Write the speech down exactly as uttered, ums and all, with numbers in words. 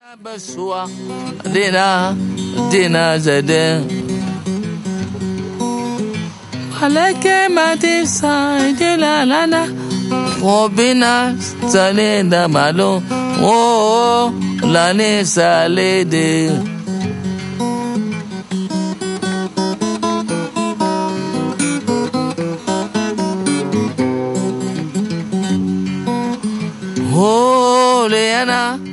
Besua dina dina zede Maleke matisa dila lana Wobina salenda malo Oh lani salede Oh leana